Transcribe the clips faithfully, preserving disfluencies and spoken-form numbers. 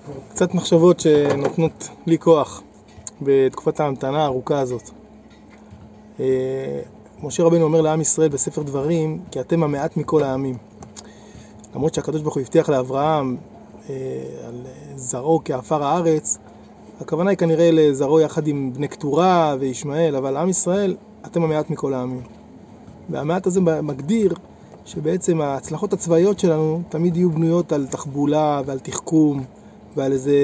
קצת מחשבות שנותנות לי כוח בתקופת ההמתנה הארוכה הזאת. משה רבנו אומר לעם ישראל בספר דברים, כי אתם המעט מכל העמים. למרות שהקדוש ברוך הוא הבטיח לאברהם על זרעו כעפר הארץ, הכוונה היא כנראה לזרעו יחד עם בני קטורה וישמעאל, אבל עם ישראל, אתם המעט מכל העמים. והמעט הזה מגדיר שבעצם ההצלחות הצבאיות שלנו תמיד יהיו בנויות על תחבולה ועל תחכום ועל איזה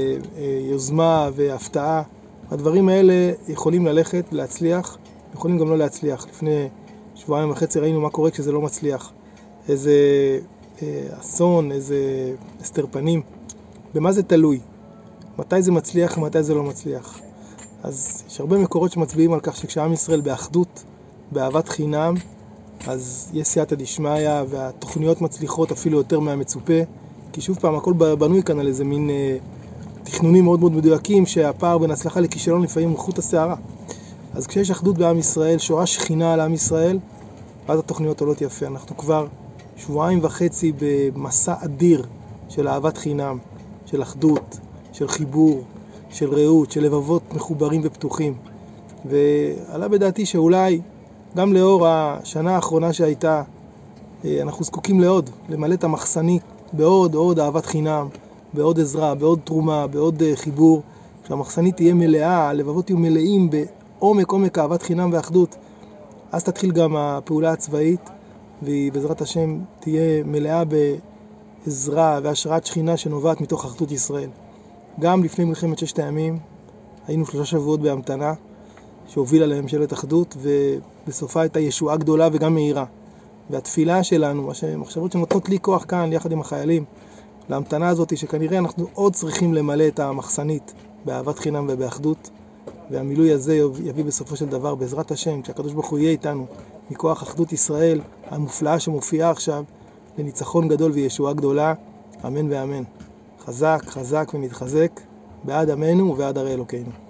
יוזמה והפתעה. הדברים האלה יכולים ללכת, להצליח, יכולים גם לא להצליח. לפני שבועיים וחצי ראינו מה קורה כשזה לא מצליח. איזה אסון, איזה הסתר פנים. במה זה תלוי? מתי זה מצליח ומתי זה לא מצליח? אז יש הרבה מקורות שמצביעים על כך שכשעם ישראל באחדות, באהבת חינם, אז יש סייעתא דשמיא והתוכניות מצליחות אפילו יותר מהמצופה, כי שוב פעם הכל בנוי כאן על איזה מין אה, תכנונים מאוד מאוד מדויקים שהפער בין הצלחה לכישלון לפעמים הוא חוט השערה. אז כשיש אחדות בעם ישראל, שואה שכינה על עם ישראל, אז התוכניות עולות יפה. אנחנו כבר שבועיים וחצי במסע אדיר של אהבת חינם, של אחדות, של חיבור, של רעות, של לבבות מחוברים ופתוחים. ועלה בדעתי שאולי גם לאור השנה האחרונה שהייתה, אנחנו זקוקים לעוד, למלא את המחסנית בעוד, עוד אהבת חינם, בעוד עזרה, בעוד תרומה, בעוד חיבור. כשהמחסנית תהיה מלאה, הלבבות יהיו מלאים בעומק, עומק אהבת חינם ואחדות, אז תתחיל גם הפעולה הצבאית, והיא בעזרת השם תהיה מלאה בעזרה והשראת שכינה שנובעת מתוך אחדות ישראל. גם לפני מלחמת ששת הימים, היינו שלושה שבועות בהמתנה, שהובילה לממשלת אחדות, ובסופה הייתה ישועה גדולה וגם מהירה. והתפילה שלנו, מחשבות שנותנות לי כוח כאן, יחד עם החיילים, להמתנה הזאת, שכנראה אנחנו עוד צריכים למלא את המחסנית באהבת חינם ובאחדות, והמילוי הזה יביא בסופו של דבר, בעזרת השם, כשהקדוש ברוך הוא יהיה איתנו, מכוח אחדות ישראל, המופלאה שמופיעה עכשיו, לניצחון גדול וישועה גדולה, אמן ואמן. חזק, חזק ונתחזק, בעד עמנו ובעד הרי אלוקינו.